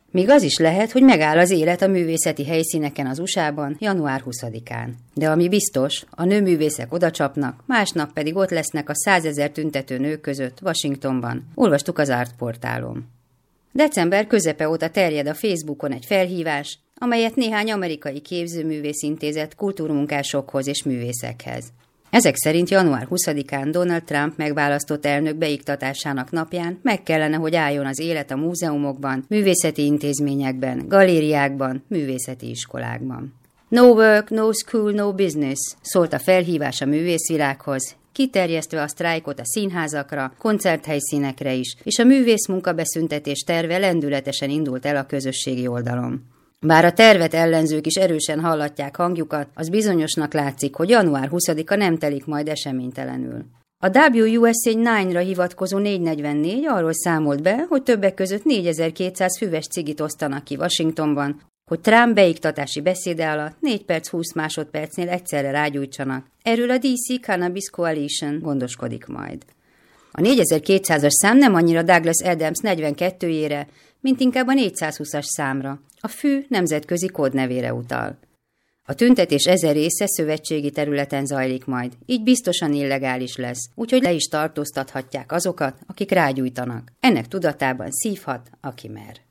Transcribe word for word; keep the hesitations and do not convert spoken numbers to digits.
Míg az is lehet, hogy megáll az élet a művészeti helyszíneken az u es á-ban január huszadikán. De ami biztos, a nőművészek odacsapnak, másnap pedig ott lesznek a százezer tüntető nők között Washingtonban. Olvastuk az Art portálon. December közepe óta terjed a Facebookon egy felhívás, amelyet néhány amerikai képzőművész intézett kultúrmunkásokhoz és művészekhez. Ezek szerint január huszadikán Donald Trump megválasztott elnök beiktatásának napján meg kellene, hogy álljon az élet a múzeumokban, művészeti intézményekben, galériákban, művészeti iskolákban. No work, no school, no business, szólt a felhívás a művészvilághoz, kiterjesztve a sztrájkot a színházakra, koncerthelyszínekre is, és a művész munkabeszüntetés terve lendületesen indult el a közösségi oldalon. Bár a tervet ellenzők is erősen hallatják hangjukat, az bizonyosnak látszik, hogy január huszadika nem telik majd eseménytelenül. A dupla vé u es á kilencre hivatkozó négyszáznegyvennégy arról számolt be, hogy többek között négyezer-kétszáz füves cigit osztanak ki Washingtonban, hogy Trump beiktatási beszéde alatt négy perc húsz másodpercnél egyszerre rágyújtsanak. Erről a dé cé Cannabis Coalition gondoskodik majd. A négyezer-kétszázas szám nem annyira Douglas Adams negyvenkettőjére, mint inkább a négyszázhúszas számra. A fű nemzetközi kódnevére utal. A tüntetés ezer része szövetségi területen zajlik majd, így biztosan illegális lesz, úgyhogy le is tartóztathatják azokat, akik rágyújtanak. Ennek tudatában szívhat, aki mer.